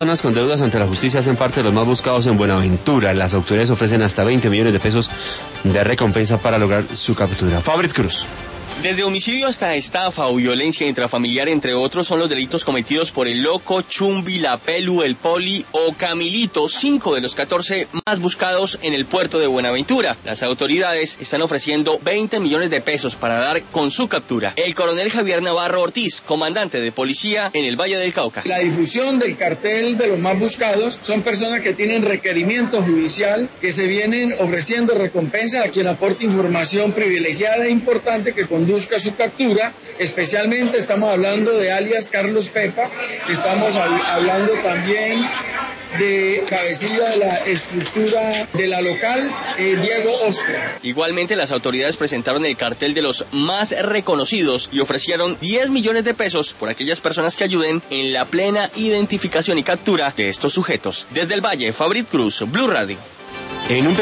Personas con deudas ante la justicia hacen parte de los más buscados en Buenaventura. Las autoridades ofrecen hasta 20 millones de pesos de recompensa para lograr su captura. Fabrit Cruz. Desde homicidio hasta estafa o violencia intrafamiliar, entre otros, son los delitos cometidos por el Loco, Chumbi, La Pelu, el Poli o Camilito, 5 de los 14 más buscados en el puerto de Buenaventura. Las autoridades están ofreciendo 20 millones de pesos para dar con su captura. El coronel Javier Navarro Ortiz, comandante de policía en el Valle del Cauca. La difusión del cartel de los más buscados son personas que tienen requerimiento judicial, que se vienen ofreciendo recompensas a quien aporte información privilegiada e importante que conduzca su captura. Especialmente estamos hablando de alias Carlos Pepa, estamos hablando también de cabecilla de la estructura de la local, Diego Oscar. Igualmente, las autoridades presentaron el cartel de los más reconocidos y ofrecieron 10 millones de pesos por aquellas personas que ayuden en la plena identificación y captura de estos sujetos. Desde el Valle, Fabrit Cruz, Blue Radio. En un